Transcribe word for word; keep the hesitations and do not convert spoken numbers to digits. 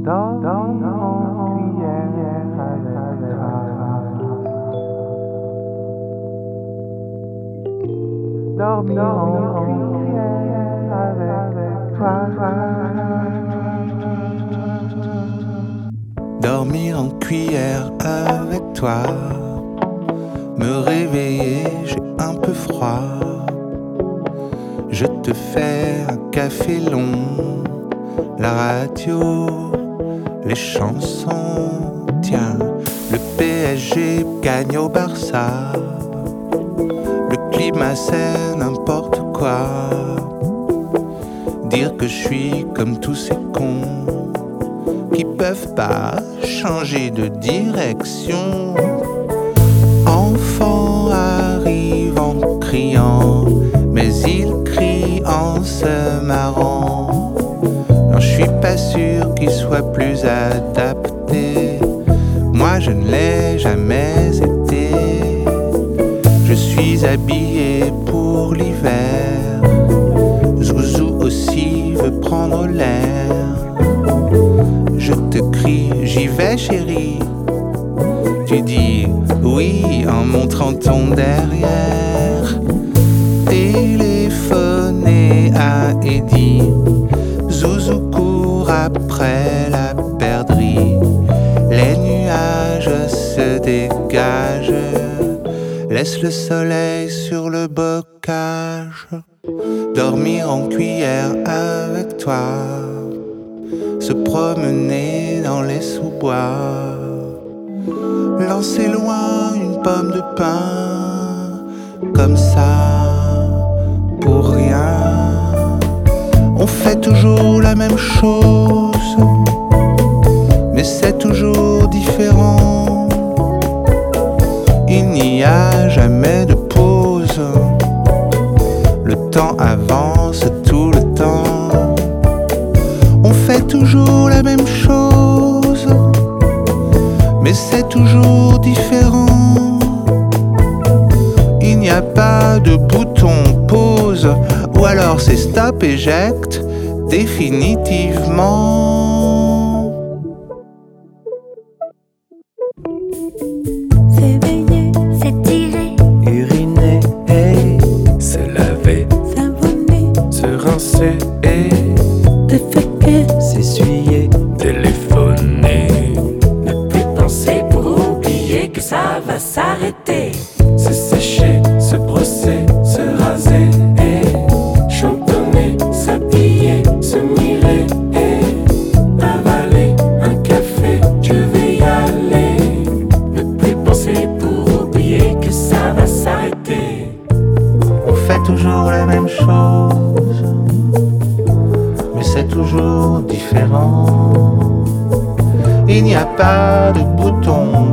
Dormir en cuillère avec toi. Dormir en cuillère avec toi. Me réveiller, j'ai un peu froid. Je te fais un café long. La radio, les chansons. Tiens, le P S G gagne au Barça. Le climat c'est n'importe quoi. Dire que je suis comme tous ces cons qui peuvent pas changer de direction. Enfant arrive en criant, mais il crie en se marrant. Non, je suis pas sûr qu'il soit plus adapté. Moi je ne l'ai jamais été. Je suis habillé pour l'hiver. Zouzou aussi veut prendre l'air. Je te crie, j'y vais chérie. Tu dis oui en montrant ton derrière. Téléphoner à Eddie. Zouzou court après la perdrix. Les nuages se dégagent. Laisse le soleil sur le bocage. Dormir en cuillère avec toi. Se promener dans les sous-bois. Lancer loin une pomme de pin. Comme ça, pour rien. On fait toujours la même chose, mais c'est toujours différent. Il n'y a jamais de pause. Le temps avance tout le temps. On fait toujours la même chose, mais c'est toujours différent. Il n'y a pas de bouton pause, ou alors c'est stop éjecte définitivement. S'éveiller, s'étirer, uriner et se laver, savonner, se rincer et déféquer, s'essuyer, téléphoner, ne plus penser pour oublier que ça va s'arrêter. se sécher, se brosser, se raser et chantonner, s'habiller, se mirer et avaler un café. Je vais y aller. Ne plus penser pour oublier que ça va s'arrêter. On fait toujours la même chose, mais c'est toujours différent. Il n'y a pas de bouton